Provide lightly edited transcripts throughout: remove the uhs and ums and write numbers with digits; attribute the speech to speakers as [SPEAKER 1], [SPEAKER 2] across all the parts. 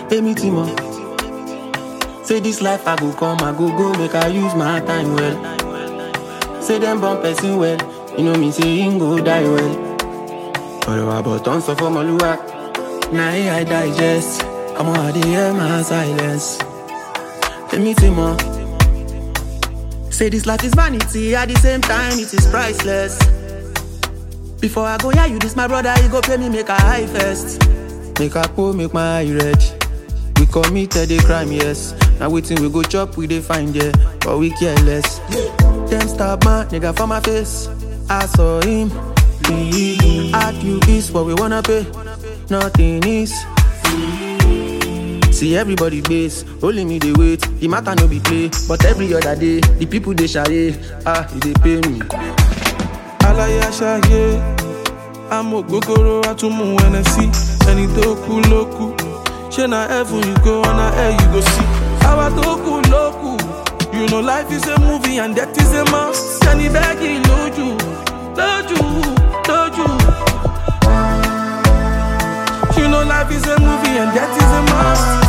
[SPEAKER 1] Hey, me Timo. Say this life I go come, I go, make I use my time well. Say them born person well, you know me say him go die well. But don't suffer my luck. Now I digest, I'm on the hear my silence. Hey, me Timo. Say this life is vanity, at the same time it is priceless. Before I go, yeah, you this my brother, you go pay me, make a high first. Make a pull, make my eye red. We committed a crime, yes. Now waiting, we go chop, we dey find, yeah. But we care less. Them stab man, nigga for my face. I saw him. At you is what we wanna pay. Nothing is. See everybody base, only me they wait. The matter no be play, but every other day, the people they share, they pay me.
[SPEAKER 2] Alaya shaye, amo gogoro atumu NSC. Any toku loku, she na heaven you go on a air you go see. Our toku loku, you know life is a movie and that is a must. Can you beg it, loju. You know life is a movie and that is a must.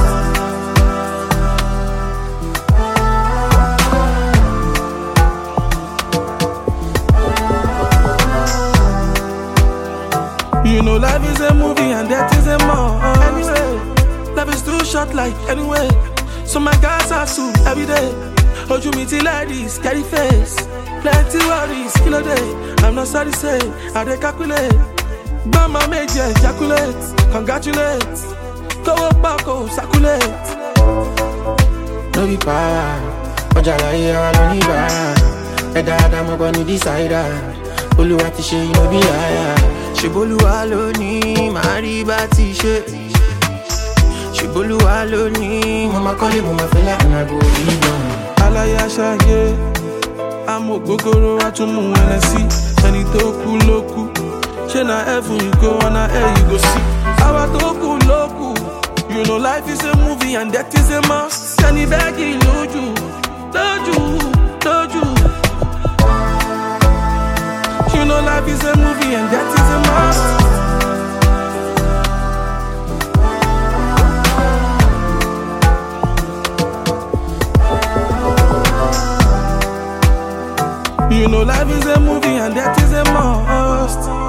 [SPEAKER 2] You know life is a movie and that is a must. Anyway, life is too short like anyway. So my guys are soon every day. Hold you meet ladies, scary face. Plenty worries, kill a day. I'm not sorry say, I dey calculate. Mama made you ejaculate, congratulate. Go up back, circulate.
[SPEAKER 1] No be power, Ojala here no ni ba. Eda Adam go ni decider. Oluwa ti ṣe no be higher. Ṣeboluwa ló ní mariba ti ṣe. Ṣeboluwa ló ní mo ma kọ́lé mo ma fẹ́lá and I go live on.
[SPEAKER 2] Alaya ṣayé, amo gogoro atumu NSC. Ẹni tó kú ló kú. She na heaven you go on a air you go see. Our toku loku, you know life is a movie and that is a must. Can you beg it, loju. You know life is a movie and that is a must. You know life is a movie and that is a must.